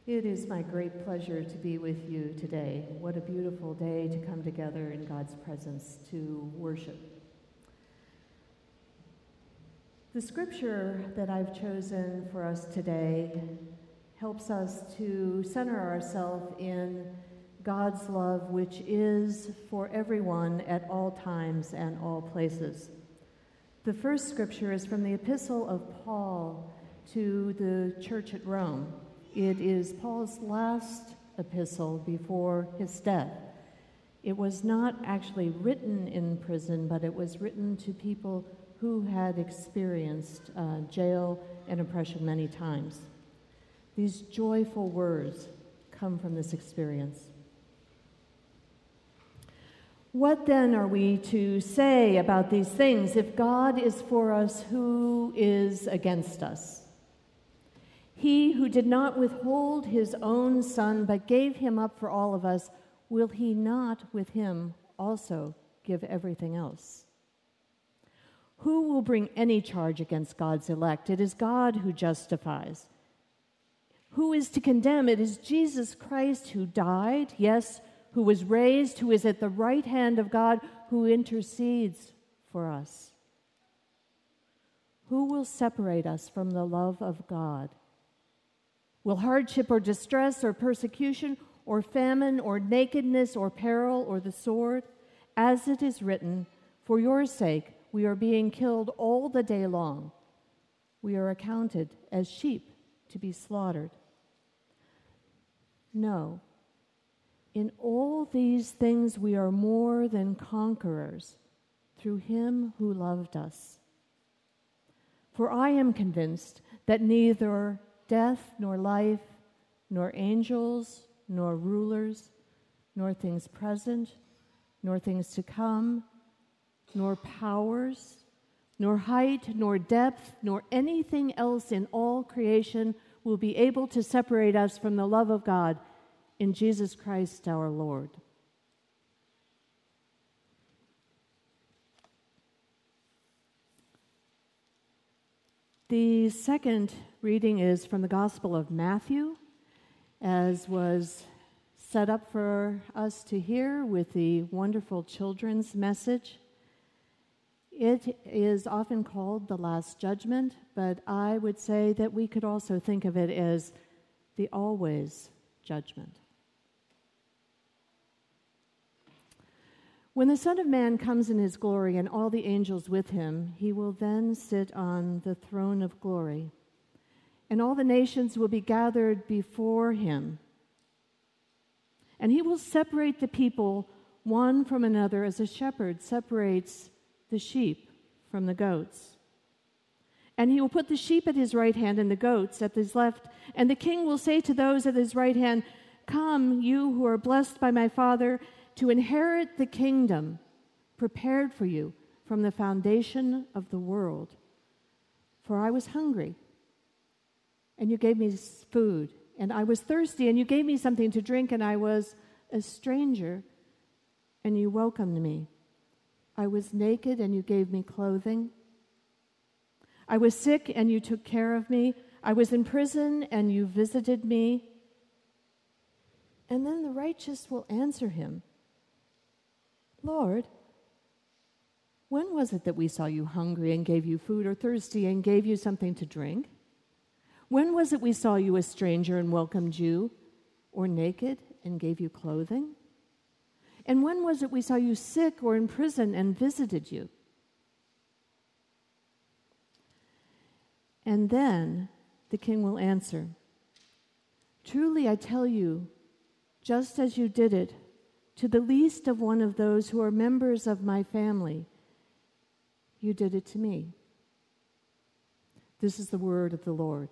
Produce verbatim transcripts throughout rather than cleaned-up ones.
It is my great pleasure to be with you today. What a beautiful day to come together in God's presence to worship. The scripture that I've chosen for us today helps us to center ourselves in God's love, which is for everyone at all times and all places. The first scripture is from the epistle of Paul to the church at Rome. It is Paul's last epistle before his death. It was not actually written in prison, but it was written to people who had experienced uh, jail and oppression many times. These joyful words come from this experience. What then are we to say about these things? If God is for us, who is against us? He who did not withhold his own Son, but gave him up for all of us, will he not with him also give everything else? Who will bring any charge against God's elect? It is God who justifies. Who is to condemn? It is Jesus Christ who died, yes, who was raised, who is at the right hand of God, who intercedes for us. Who will separate us from the love of God? Will hardship or distress or persecution or famine or nakedness or peril or the sword? As it is written, for your sake we are being killed all the day long. We are accounted as sheep to be slaughtered. No, in all these things we are more than conquerors through him who loved us. For I am convinced that neither death, nor life, nor angels, nor rulers, nor things present, nor things to come, nor powers, nor height, nor depth, nor anything else in all creation will be able to separate us from the love of God in Jesus Christ our Lord. The second reading is from the Gospel of Matthew, as was set up for us to hear with the wonderful children's message. It is often called the Last Judgment, but I would say that we could also think of it as the always judgment. When the Son of Man comes in his glory and all the angels with him, he will then sit on the throne of glory, and all the nations will be gathered before him. And he will separate the people one from another as a shepherd separates the sheep from the goats. And he will put the sheep at his right hand and the goats at his left. And the king will say to those at his right hand, come, you who are blessed by my Father, to inherit the kingdom prepared for you from the foundation of the world. For I was hungry, and you gave me food, and I was thirsty, and you gave me something to drink, and I was a stranger, and you welcomed me. I was naked, and you gave me clothing. I was sick, and you took care of me. I was in prison, and you visited me. And then the righteous will answer him, Lord, when was it that we saw you hungry and gave you food, or thirsty and gave you something to drink? When was it we saw you a stranger and welcomed you, or naked and gave you clothing? And when was it we saw you sick or in prison and visited you? And then the king will answer, truly I tell you, just as you did it to the least of one of those who are members of my family, you did it to me. This is the word of the Lord.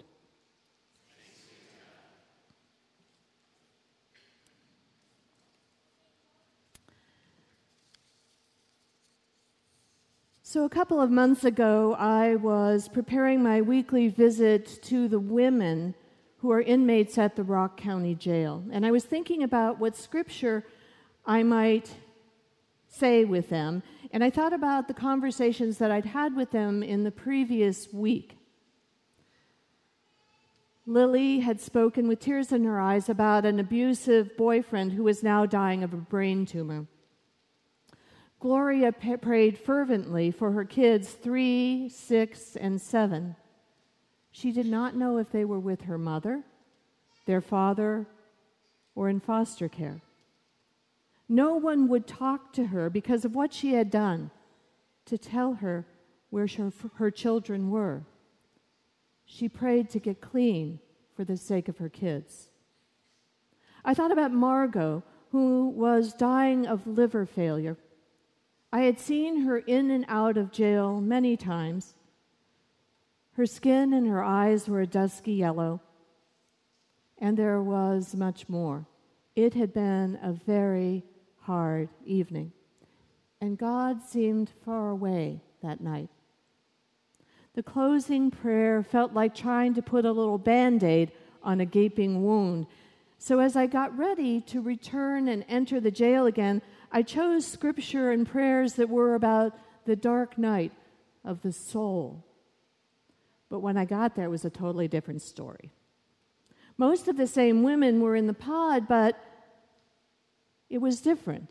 So a couple of months ago, I was preparing my weekly visit to the women who are inmates at the Rock County Jail. And I was thinking about what scripture I might say with them. And I thought about the conversations that I'd had with them in the previous week. Lily had spoken with tears in her eyes about an abusive boyfriend who was now dying of a brain tumor. Gloria p- prayed fervently for her kids, three, six, and seven. She did not know if they were with her mother, their father, or in foster care. No one would talk to her because of what she had done to tell her where her, her children were. She prayed to get clean for the sake of her kids. I thought about Margot, who was dying of liver failure. I had seen her in and out of jail many times. Her skin and her eyes were a dusky yellow, and there was much more. It had been a very hard evening, and God seemed far away that night. The closing prayer felt like trying to put a little Band-Aid on a gaping wound. So as I got ready to return and enter the jail again, I chose scripture and prayers that were about the dark night of the soul. But when I got there, it was a totally different story. Most of the same women were in the pod, but it was different.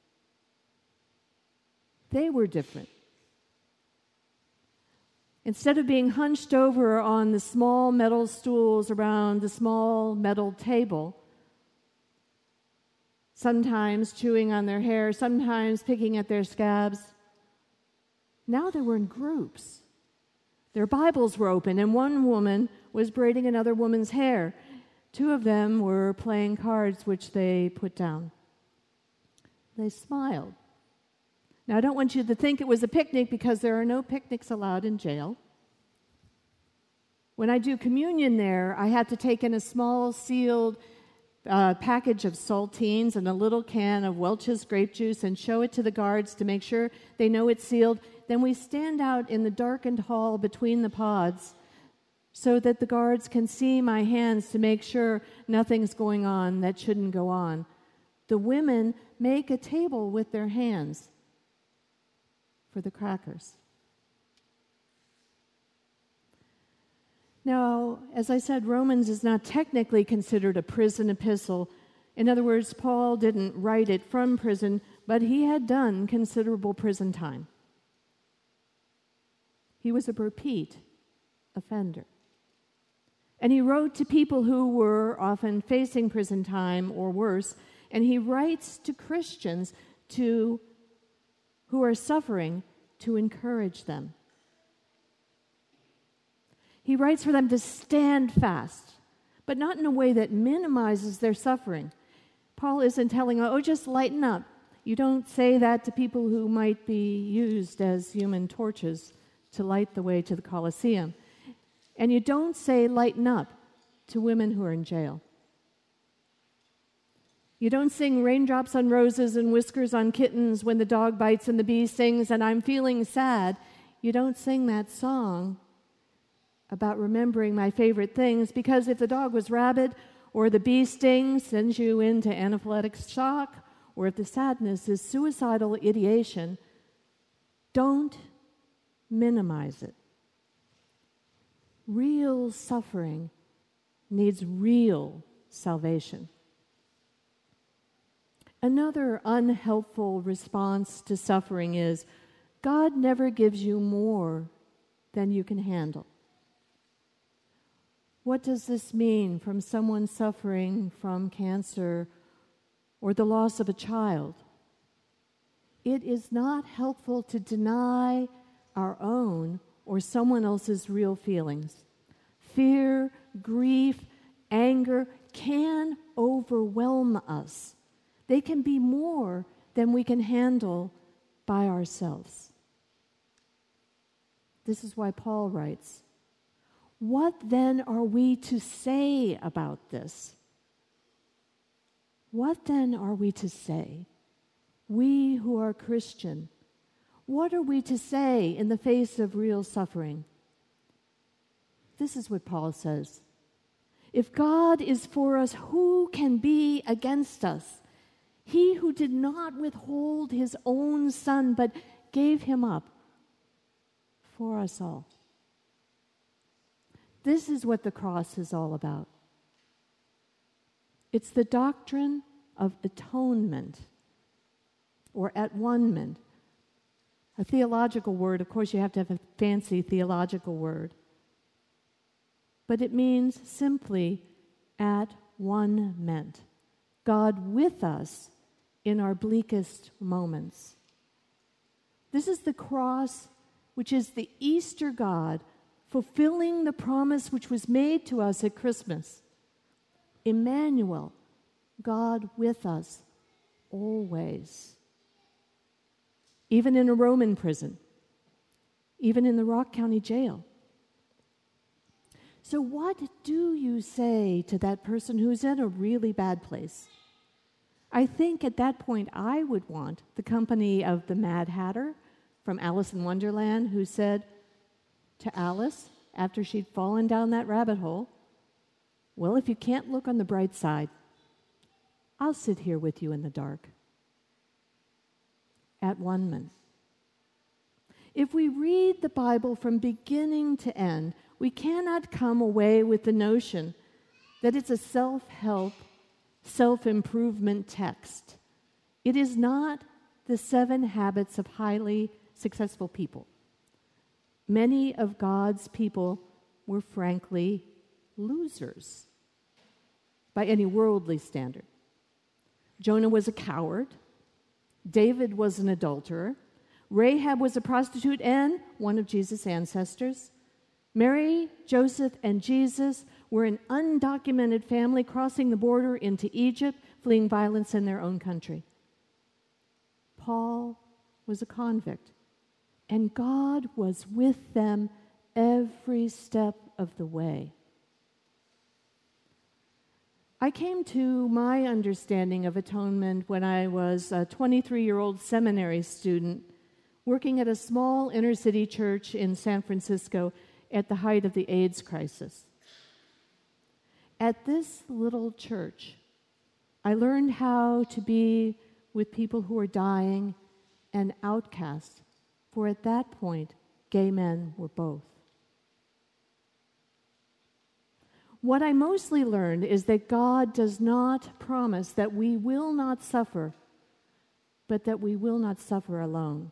They were different. Instead of being hunched over on the small metal stools around the small metal table, sometimes chewing on their hair, sometimes picking at their scabs, now they were in groups. Their Bibles were open, and one woman was braiding another woman's hair. Two of them were playing cards, which they put down. They smiled. Now, I don't want you to think it was a picnic because there are no picnics allowed in jail. When I do communion there, I had to take in a small sealed uh, package of saltines and a little can of Welch's grape juice and show it to the guards to make sure they know it's sealed. Then we stand out in the darkened hall between the pods so that the guards can see my hands to make sure nothing's going on that shouldn't go on. The women make a table with their hands for the crackers. Now, as I said, Romans is not technically considered a prison epistle. In other words, Paul didn't write it from prison, but he had done considerable prison time. He was a repeat offender. And he wrote to people who were often facing prison time or worse, and he writes to Christians to who are suffering to encourage them. He writes for them to stand fast, but not in a way that minimizes their suffering. Paul isn't telling, oh, just lighten up. You don't say that to people who might be used as human torches to light the way to the Colosseum. And you don't say lighten up to women who are in jail. You don't sing raindrops on roses and whiskers on kittens when the dog bites and the bee stings and I'm feeling sad. You don't sing that song about remembering my favorite things because if the dog was rabid or the bee sting sends you into anaphylactic shock or if the sadness is suicidal ideation, don't minimize it. Real suffering needs real salvation. Another unhelpful response to suffering is, God never gives you more than you can handle. What does this mean from someone suffering from cancer or the loss of a child? It is not helpful to deny our own or someone else's real feelings. Fear, grief, anger can overwhelm us. They can be more than we can handle by ourselves. This is why Paul writes, what then are we to say about this? What then are we to say? We who are Christian, what are we to say in the face of real suffering? This is what Paul says. If God is for us, who can be against us? He who did not withhold his own son, but gave him up for us all. This is what the cross is all about. It's the doctrine of atonement, or at-one-ment. A theological word, of course you have to have a fancy theological word. But it means simply at-one-ment. God with us in our bleakest moments. This is the cross, which is the Easter God fulfilling the promise which was made to us at Christmas. Emmanuel, God with us always. Even in a Roman prison, even in the Rock County Jail. So what do you say to that person who's in a really bad place? I think at that point I would want the company of the Mad Hatter from Alice in Wonderland, who said to Alice, after she'd fallen down that rabbit hole, well, if you can't look on the bright side, I'll sit here with you in the dark. At-one-ment. If we read the Bible from beginning to end, we cannot come away with the notion that it's a self-help, self-improvement text. It is not the seven habits of highly successful people. Many of God's people were frankly losers by any worldly standard. Jonah was a coward. David was an adulterer. Rahab was a prostitute and one of Jesus' ancestors. Mary, Joseph, and Jesus were an undocumented family crossing the border into Egypt, fleeing violence in their own country. Paul was a convict, and God was with them every step of the way. I came to my understanding of atonement when I was a twenty-three-year-old seminary student working at a small inner-city church in San Francisco at the height of the AIDS crisis. At this little church, I learned how to be with people who were dying and outcast, for at that point, gay men were both. What I mostly learned is that God does not promise that we will not suffer, but that we will not suffer alone.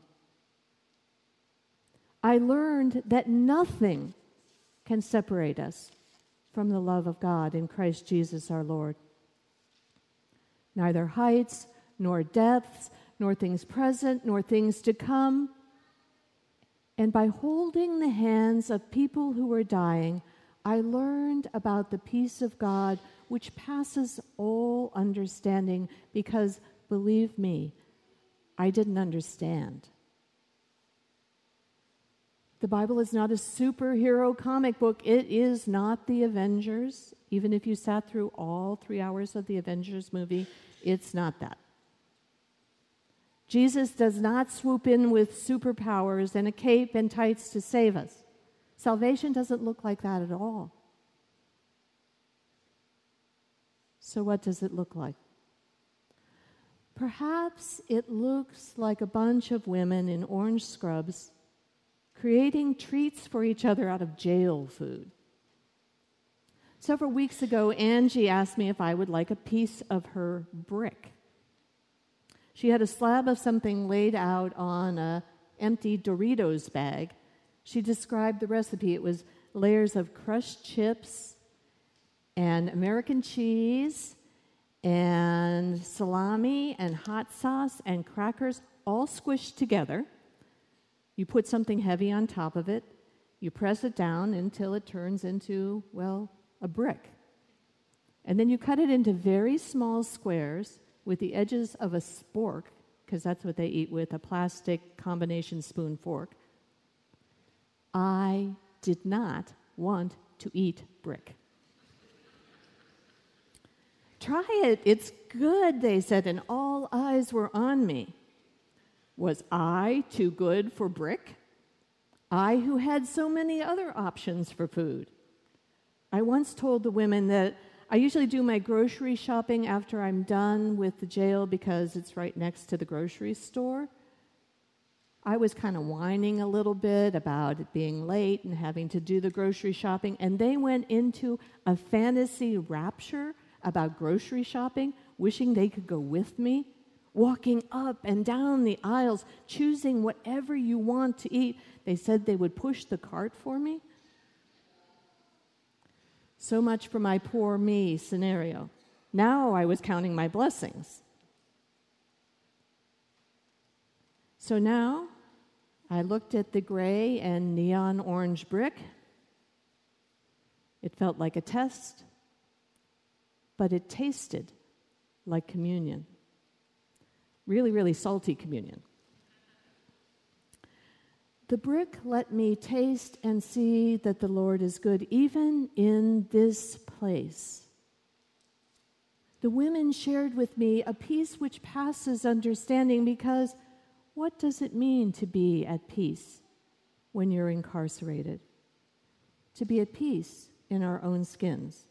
I learned that nothing can separate us from the love of God in Christ Jesus our Lord. Neither heights, nor depths, nor things present, nor things to come. And by holding the hands of people who were dying, I learned about the peace of God which passes all understanding because, believe me, I didn't understand. The Bible is not a superhero comic book. It is not the Avengers. Even if you sat through all three hours of the Avengers movie, it's not that. Jesus does not swoop in with superpowers and a cape and tights to save us. Salvation doesn't look like that at all. So what does it look like? Perhaps it looks like a bunch of women in orange scrubs creating treats for each other out of jail food. Several weeks ago, Angie asked me if I would like a piece of her brick. She had a slab of something laid out on an empty Doritos bag. She described the recipe. It was layers of crushed chips and American cheese and salami and hot sauce and crackers all squished together. You put something heavy on top of it. You press it down until it turns into, well, a brick. And then you cut it into very small squares with the edges of a spork, because that's what they eat with, a plastic combination spoon fork. I did not want to eat brick. Try it, it's good, they said, and all eyes were on me. Was I too good for brick? I who had so many other options for food. I once told the women that I usually do my grocery shopping after I'm done with the jail because it's right next to the grocery store. I was kind of whining a little bit about it being late and having to do the grocery shopping, and they went into a fantasy rapture about grocery shopping, wishing they could go with me, walking up and down the aisles, choosing whatever you want to eat. They said they would push the cart for me. So much for my poor me scenario. Now I was counting my blessings. So now I looked at the gray and neon orange brick. It felt like a test, but it tasted like communion. Really, really salty communion. The brick let me taste and see that the Lord is good, even in this place. The women shared with me a peace which passes understanding, because what does it mean to be at peace when you're incarcerated? To be at peace in our own skins.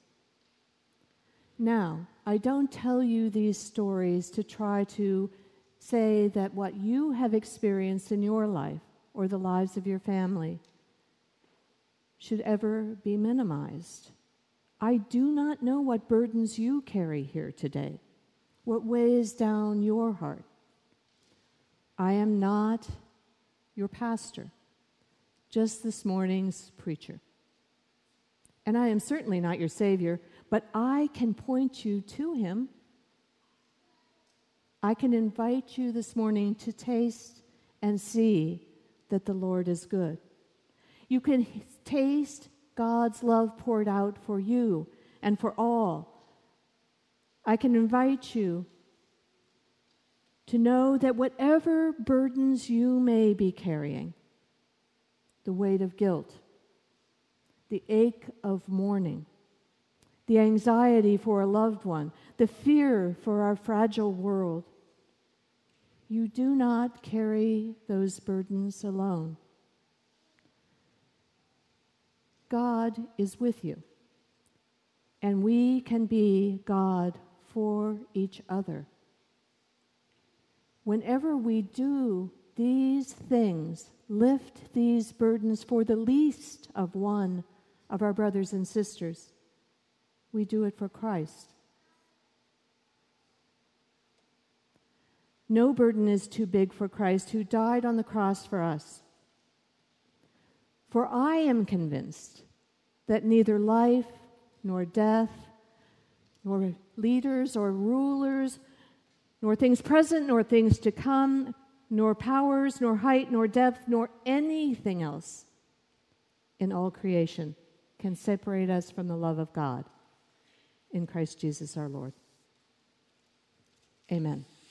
Now, I don't tell you these stories to try to say that what you have experienced in your life or the lives of your family should ever be minimized. I do not know what burdens you carry here today, what weighs down your heart. I am not your pastor, just this morning's preacher. And I am certainly not your Savior, but I can point you to Him. I can invite you this morning to taste and see that the Lord is good. You can taste God's love poured out for you and for all. I can invite you to know that whatever burdens you may be carrying, the weight of guilt, the ache of mourning, the anxiety for a loved one, the fear for our fragile world, you do not carry those burdens alone. God is with you, and we can be God for each other. Whenever we do these things, lift these burdens for the least of one of our brothers and sisters, we do it for Christ. No burden is too big for Christ, who died on the cross for us. For I am convinced that neither life nor death, nor leaders or rulers, nor things present, nor things to come, nor powers, nor height, nor depth, nor anything else in all creation can separate us from the love of God in Christ Jesus our Lord. Amen.